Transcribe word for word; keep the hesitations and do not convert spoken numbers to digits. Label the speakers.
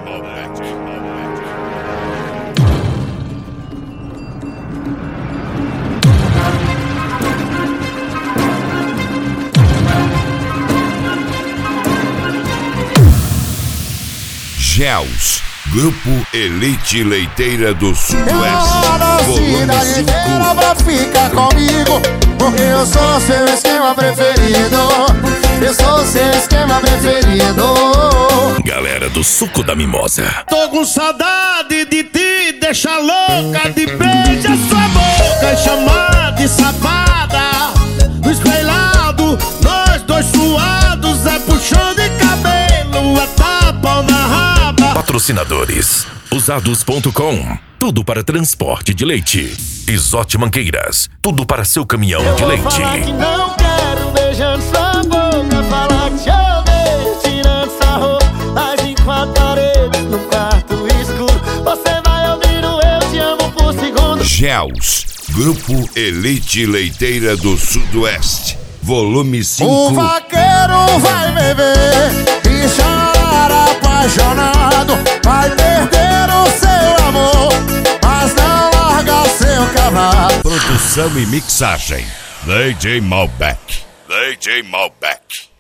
Speaker 1: Gels, Grupo Elite Leiteira do Sudoeste, volume cinco.
Speaker 2: Vai ficar comigo, porque eu sou seu esquema preferido. Eu sou seu esquema preferido.
Speaker 3: Galera do Suco da Mimosa.
Speaker 4: Tô com saudade de ti, deixa louca, de beija sua boca e chamar de safada. No espelhado, nós dois suados, é puxão de cabelo, é tapa na raba.
Speaker 3: Patrocinadores: usados ponto com, tudo para transporte de leite. Isote Mangueiras, tudo para seu caminhão
Speaker 2: eu
Speaker 3: de
Speaker 2: vou
Speaker 3: leite.
Speaker 2: Falar que não quero, beijando sua boca, falar que te odeio, tirando sua roupa, mas em quatro paredes, no quarto escuro, você vai ouvir o eu te amo por segundo.
Speaker 1: Gels, Grupo Elite Leiteira do Sudoeste, volume cinco.
Speaker 2: O vaqueiro vai beber e chorar apaixonado, vai perder o seu amor, mas não larga seu cavalo.
Speaker 1: Produção e mixagem, D J Malbec, D J Malbec.